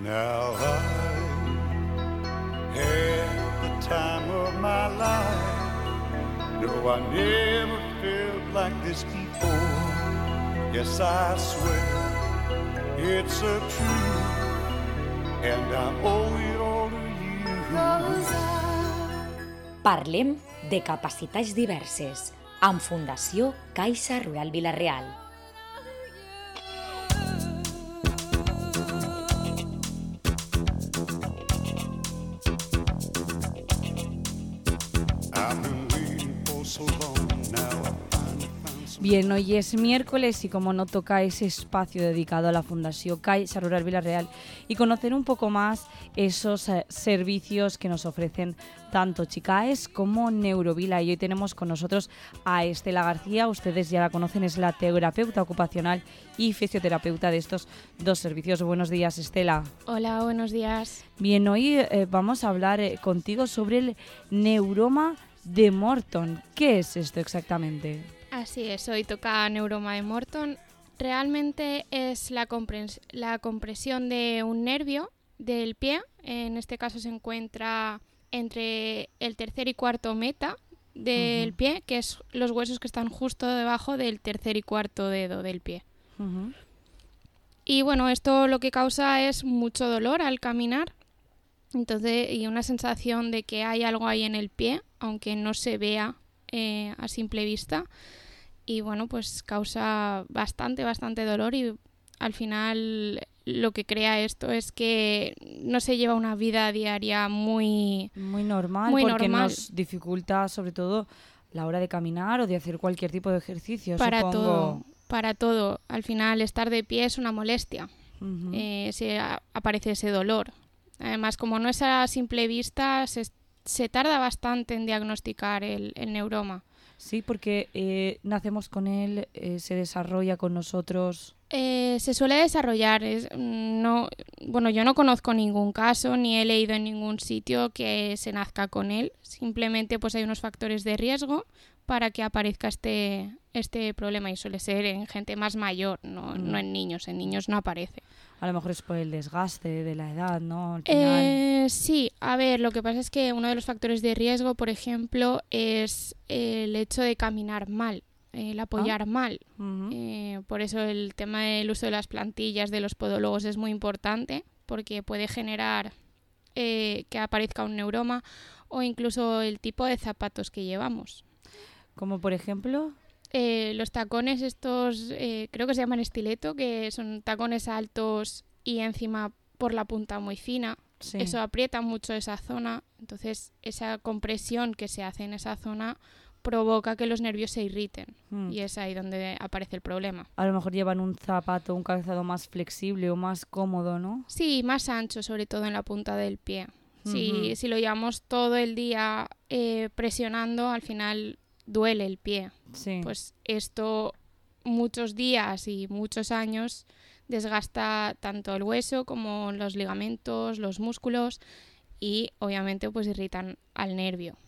Now I had the time of my life. No, I never felt like this before. Yes, I swear it's a truth, and I owe it all to you. Parlem de capacitats diverses amb Fundació Caixa Rural Vila-real. Bien, hoy es miércoles y como no toca ese espacio dedicado a la Fundació Caixa Rural Vila-real y conocer un poco más esos servicios que nos ofrecen tanto Chicaes como Neurovila. Y hoy tenemos con nosotros a Estela García, ustedes ya la conocen, es la terapeuta ocupacional y fisioterapeuta de estos dos servicios. Buenos días, Estela. Hola, buenos días. Bien, hoy vamos a hablar contigo sobre el neuroma de Morton. ¿Qué es esto exactamente? Así es, hoy toca neuroma de Morton. Realmente es la compresión de un nervio del pie. En este caso se encuentra entre el tercer y cuarto meta del pie, que es los huesos que están justo debajo del tercer y cuarto dedo del pie. Y bueno, esto lo que causa es mucho dolor al caminar. Entonces, y una sensación de que hay algo ahí en el pie, aunque no se vea a simple vista. Y bueno, pues causa bastante dolor y al final lo que crea esto es que no se lleva una vida diaria muy normal, porque nos dificulta sobre todo la hora de caminar o de hacer cualquier tipo de ejercicio. Para todo. Al final estar de pie es una molestia. Aparece ese dolor. Además, como no es a simple vista, se tarda bastante en diagnosticar el neuroma. Sí, porque nacemos con él, se desarrolla con nosotros. Se suele desarrollar. Yo no conozco ningún caso ni he leído en ningún sitio que se nazca con él. Simplemente pues hay unos factores de riesgo para que aparezca este problema y suele ser en gente más mayor, no en niños. En niños no aparece. A lo mejor es por el desgaste de la edad, ¿no? Al final. Sí, a ver, lo que pasa es que uno de los factores de riesgo, por ejemplo, es el hecho de caminar mal, el apoyar mal. Por eso el tema del uso de las plantillas de los podólogos es muy importante, porque puede generar que aparezca un neuroma o incluso el tipo de zapatos que llevamos. ¿Como por ejemplo? Los tacones estos, creo que se llaman estileto, que son tacones altos y encima por la punta muy fina. Sí. Eso aprieta mucho esa zona, entonces esa compresión que se hace en esa zona provoca que los nervios se irriten y es ahí donde aparece el problema. A lo mejor llevan un zapato, un calzado más flexible o más cómodo, ¿no? Sí, más ancho, sobre todo en la punta del pie. Si lo llevamos todo el día presionando, al final duele el pie. Sí. Pues esto muchos días y muchos años desgasta tanto el hueso como los ligamentos, los músculos y obviamente pues irritan al nervio.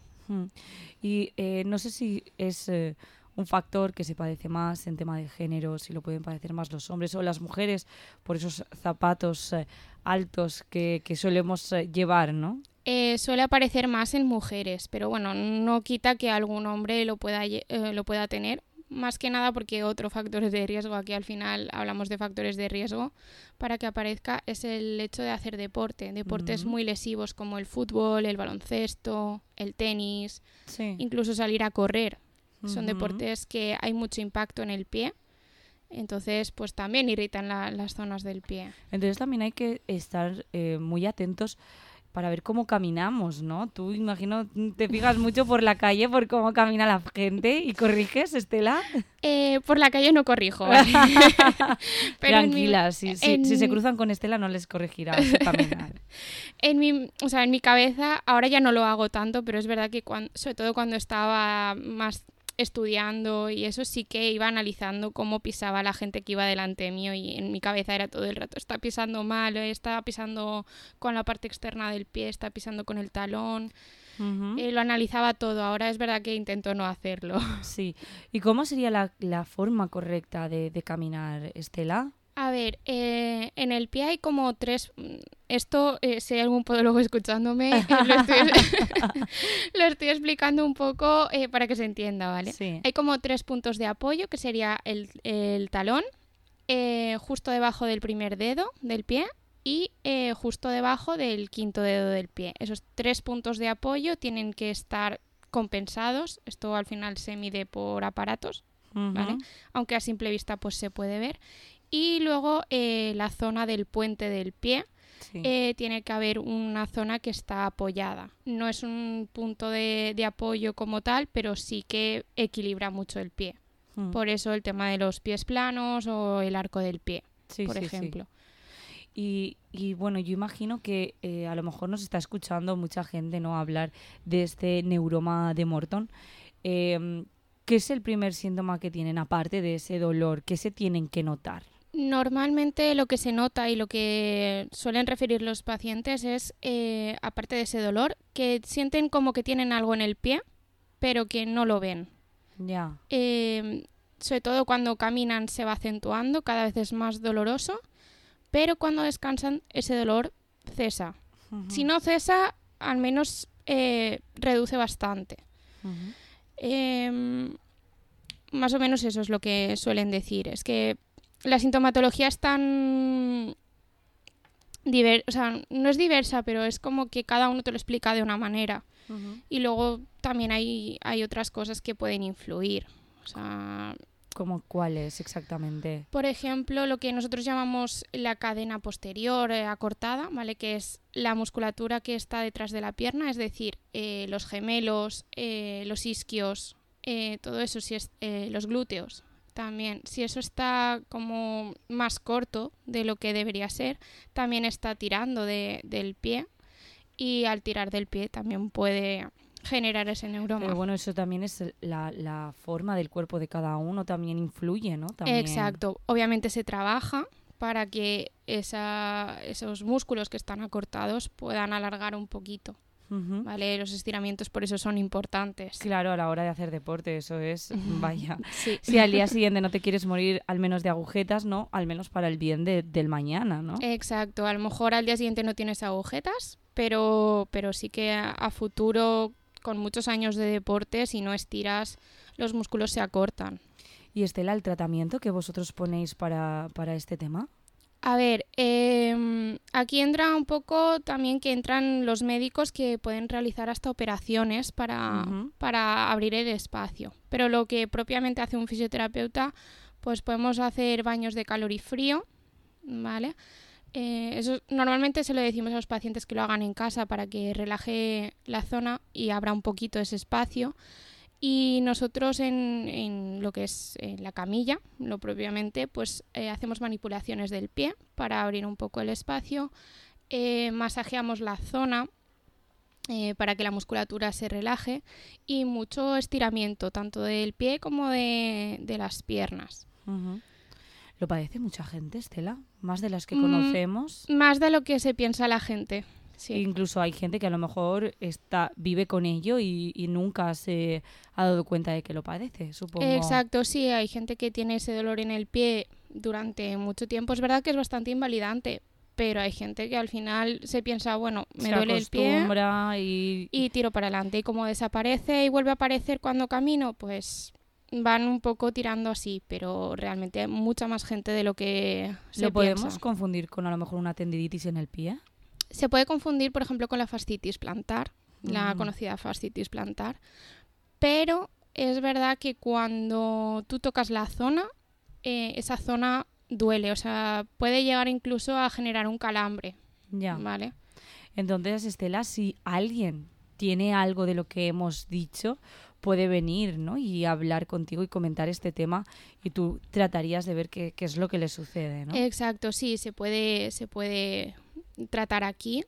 Y no sé si es un factor que se padece más en tema de género, si lo pueden padecer más los hombres o las mujeres por esos zapatos altos que solemos llevar, ¿no? Suele aparecer más en mujeres, pero bueno, no quita que algún hombre lo pueda tener, más que nada porque otro factor de riesgo, aquí al final hablamos de factores de riesgo, para que aparezca es el hecho de hacer deportes muy lesivos como el fútbol, el baloncesto, el tenis, incluso salir a correr. Son deportes que hay mucho impacto en el pie, entonces pues también irritan las zonas del pie. Entonces también hay que estar muy atentos para ver cómo caminamos, ¿no? Tú, imagino, te fijas mucho por la calle por cómo camina la gente y corriges, Estela. Por la calle no corrijo. Pero tranquila, si se cruzan con Estela no les corregirás caminar. En mi cabeza, ahora ya no lo hago tanto, pero es verdad que sobre todo cuando estaba más estudiando y eso sí que iba analizando cómo pisaba la gente que iba delante mío y en mi cabeza era todo el rato, está pisando mal, está pisando con la parte externa del pie, está pisando con el talón. Lo analizaba todo, ahora es verdad que intento no hacerlo. Sí. ¿Y cómo sería la forma correcta de caminar, Estela? A ver, en el pie hay como 3... Esto, si hay algún podólogo escuchándome, lo estoy explicando un poco para que se entienda, ¿vale? Sí. Hay como 3 puntos de apoyo, que sería el talón, justo debajo del primer dedo del pie y justo debajo del quinto dedo del pie. Esos 3 puntos de apoyo tienen que estar compensados. Esto al final se mide por aparatos, ¿vale? Aunque a simple vista pues se puede ver. Y luego la zona del puente del pie, sí. Tiene que haber una zona que está apoyada. No es un punto de apoyo como tal, pero sí que equilibra mucho el pie. Por eso el tema de los pies planos o el arco del pie, sí, por ejemplo. Sí. Y bueno, yo imagino que a lo mejor nos está escuchando mucha gente, ¿no?, hablar de este neuroma de Morton. ¿Qué es el primer síntoma que tienen, aparte de ese dolor? ¿Qué se tienen que notar? Normalmente lo que se nota y lo que suelen referir los pacientes es, aparte de ese dolor, que sienten como que tienen algo en el pie, pero que no lo ven. Ya. Sobre todo cuando caminan se va acentuando, cada vez es más doloroso, pero cuando descansan ese dolor cesa. Si no cesa, al menos reduce bastante. Más o menos eso es lo que suelen decir. Es que la sintomatología es tan o sea, no es diversa, pero es como que cada uno te lo explica de una manera. Y luego también hay otras cosas que pueden influir. O sea, ¿cómo cuáles exactamente? Por ejemplo, lo que nosotros llamamos la cadena posterior acortada, ¿vale? Que es la musculatura que está detrás de la pierna, es decir, los gemelos, los isquios, todo eso, si es, los glúteos. También, si eso está como más corto de lo que debería ser, también está tirando del pie, y al tirar del pie también puede generar ese neuroma. Pero bueno, eso también es la forma del cuerpo de cada uno, también influye, ¿no? También... Exacto. Obviamente se trabaja para que esos músculos que están acortados puedan alargar un poquito. ¿Vale? Los estiramientos por eso son importantes. Claro, a la hora de hacer deporte, eso es, vaya. Sí. Si al día siguiente no te quieres morir al menos de agujetas, ¿no? Al menos para el bien del mañana, ¿no? Exacto, a lo mejor al día siguiente no tienes agujetas, pero sí que a futuro, con muchos años de deporte, si no estiras, los músculos se acortan. ¿Y Estela, el tratamiento que vosotros ponéis para este tema? A ver, aquí entra un poco también que entran los médicos que pueden realizar hasta operaciones para abrir el espacio. Pero lo que propiamente hace un fisioterapeuta, pues podemos hacer baños de calor y frío, ¿vale? Eso normalmente se lo decimos a los pacientes que lo hagan en casa para que relaje la zona y abra un poquito ese espacio. Y nosotros en lo que es la camilla, lo propiamente, pues hacemos manipulaciones del pie para abrir un poco el espacio, masajeamos la zona para que la musculatura se relaje y mucho estiramiento, tanto del pie como de las piernas. ¿Lo padece mucha gente, Estela? ¿Más de las que conocemos? Más de lo que se piensa la gente. Sí. Incluso hay gente que a lo mejor vive con ello y nunca se ha dado cuenta de que lo padece, supongo. Exacto, sí, hay gente que tiene ese dolor en el pie durante mucho tiempo. Es verdad que es bastante invalidante, pero hay gente que al final se piensa, bueno, me duele el pie y tiro para adelante. Y como desaparece y vuelve a aparecer cuando camino, pues van un poco tirando así, pero realmente hay mucha más gente de lo que se piensa. ¿Lo podemos confundir con a lo mejor una tendinitis en el pie? Se puede confundir, por ejemplo, con la fascitis plantar, la conocida fascitis plantar, pero es verdad que cuando tú tocas la zona, esa zona duele, o sea, puede llegar incluso a generar un calambre. Ya. ¿Vale? Entonces, Estela, si alguien tiene algo de lo que hemos dicho, puede venir, ¿no?, y hablar contigo y comentar este tema y tú tratarías de ver qué es lo que le sucede, ¿no? Exacto, sí, se puede tratar aquí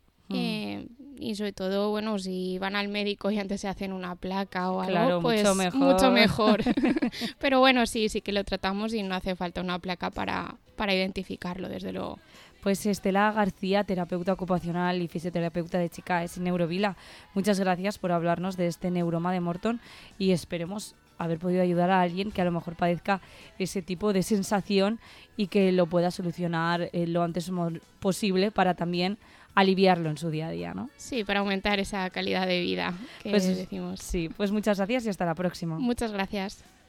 y sobre todo, bueno, si van al médico y antes se hacen una placa o algo, claro, pues mucho mejor. Pero bueno, sí que lo tratamos y no hace falta una placa para identificarlo, desde luego. Pues Estela García, terapeuta ocupacional y fisioterapeuta de Chicaes y Neurovila, muchas gracias por hablarnos de este neuroma de Morton y esperemos haber podido ayudar a alguien que a lo mejor padezca ese tipo de sensación y que lo pueda solucionar lo antes posible para también aliviarlo en su día a día, ¿no? Sí, para aumentar esa calidad de vida que Pues decimos. sí, pues muchas gracias y hasta la próxima. Muchas gracias.